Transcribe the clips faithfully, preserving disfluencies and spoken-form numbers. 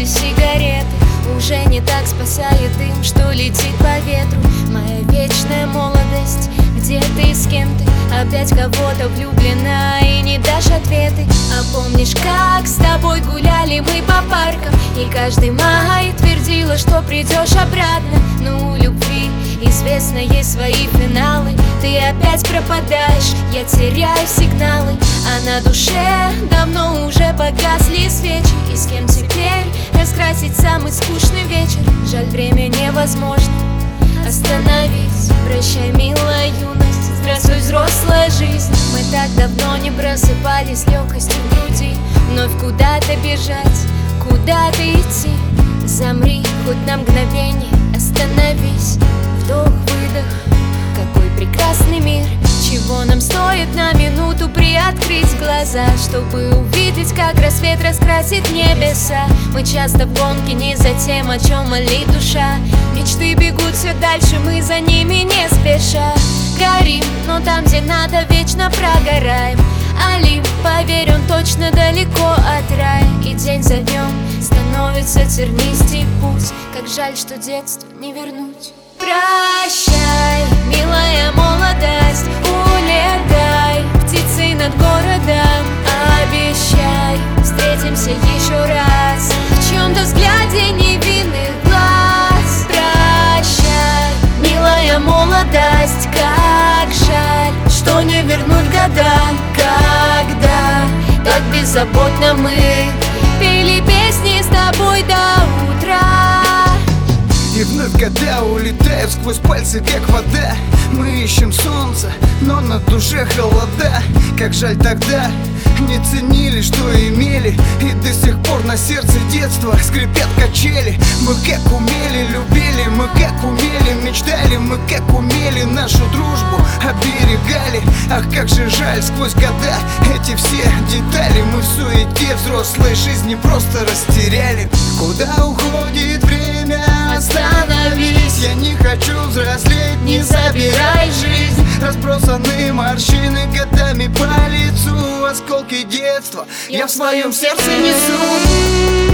сигареты. Уже не так спасает дым, что летит по ветру. Моя вечная молодость, где ты, с кем ты? Опять кого-то влюблена и не дашь ответы. А помнишь, как с тобой гуляли мы по паркам, и каждый май твердила, что придешь обратно. Ну, у любви известно, есть свои финалы. Ты опять пропадаешь, я теряю сигналы. А на душе давно уже погасли свечи. И с кем теперь раскрасить самый скучный вечер? Жаль, время невозможно остановить. Прощай, милая юность, здравствуй, взрослая жизнь. Мы так давно не просыпались с легкостью в груди. Вновь куда-то бежать, куда-то идти. Замри хоть на мгновение, остановись. Вдох-выдох, какой прекрасный мир. Чего нам стоит на минуту приоткрыть глаза, чтобы увидеть, как рассвет раскрасит небеса. Мы часто в гонке не за тем, о чем молит душа. Мечты бегут все дальше, мы за ними не спеша. Горим, но там, где надо, вечно прогораем. Олимп, поверь, он точно далеко от рая. И день за днем становится тернистей путь. Как жаль, что детство не вернуть. Прощай, милая молодость, улетай птицей над городом. Обещай, встретимся еще раз в чем-то взгляде невинных глаз. Прощай, милая молодость, как жаль, что не вернуть года, когда так беззаботно мы пели песни с тобой до утра. И вновь года улетают сквозь пальцы, как вода. Мы ищем солнце, но на душе холода. Как жаль, тогда не ценили, что имели. И до сих пор на сердце детства скрипят качели. Мы как умели, любили, мы как умели, мечтали. Мы как умели, нашу дружбу оберегали. Ах, как же жаль, сквозь года эти все детали мы в суете взрослой жизни просто растеряли. Куда уходит время? Остановись, я не хочу взрослеть, не забирай жизнь. Разбросаны морщины годами по лицу, осколки детства я в своем сердце несу.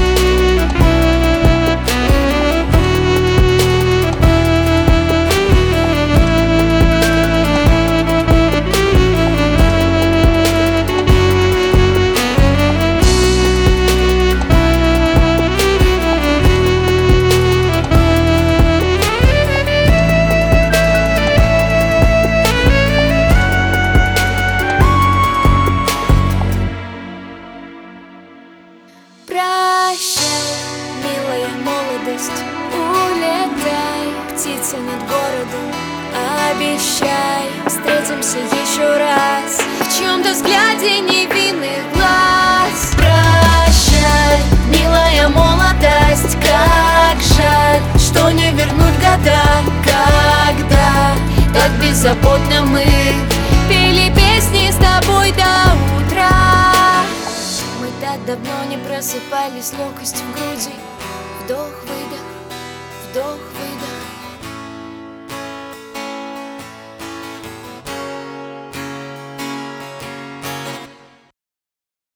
Прощай, милая молодость, улетай птицей над городом. Обещай, встретимся еще раз в чем-то взгляде невинных глаз. Прощай, милая молодость, как жаль, что не вернуть года, когда так беззаботно мы пели песни с тобой до утра. Так давно не просыпались с легкостью в груди. Вдох-выдох, вдох-выдох.